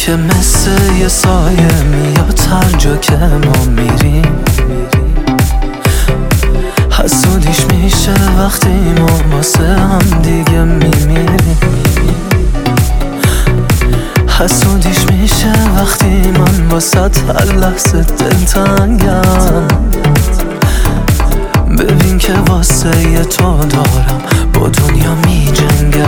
که مثل یه سایه میاد هر جا که ما میریم. حسودیش میشه وقتی ما واسه هم دیگه میمیریم. حسودیش میشه وقتی من واسه هر لحظه دلتنگم. ببین که واسه یه تو دارم با دنیا میجنگم.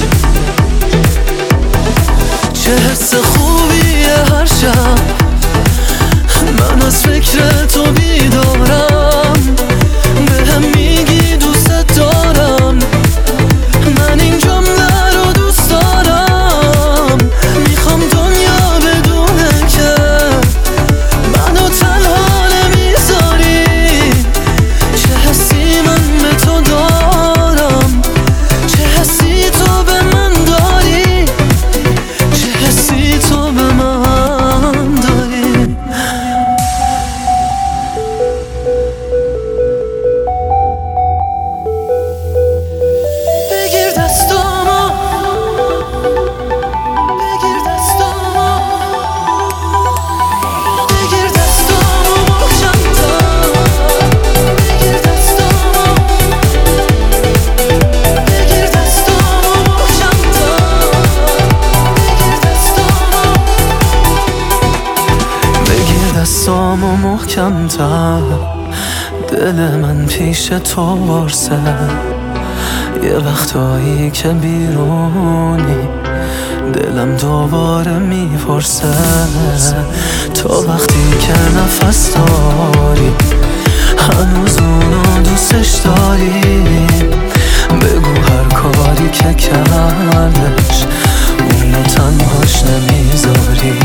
چه حس خوبیه هر شب من از فکر تو بیدارم. بهم میگی دوست دارم، من این جمله رو دوست دارم. میخوام دنیا بدونه که منو تنها نمیذاری. چه حسی من به تو دارم، چه حسی تو به من داری، چه حسی تو به من داری. بگیر دستامو، بگیر دستامو، بگیر دستامو محکم‌تر. بگیر دستامو، بگیر دستامو محکم‌تر. بگیر دستامو محکم‌تر. دل من پیش تو وارسه، یه وقتایی که بیرونی دلم دوباره میپرسه. تا وقتی که نفس داری هنوز اونو دوستش داری. بگو هر کاری که کردش اونو تنهاش نمیذاری.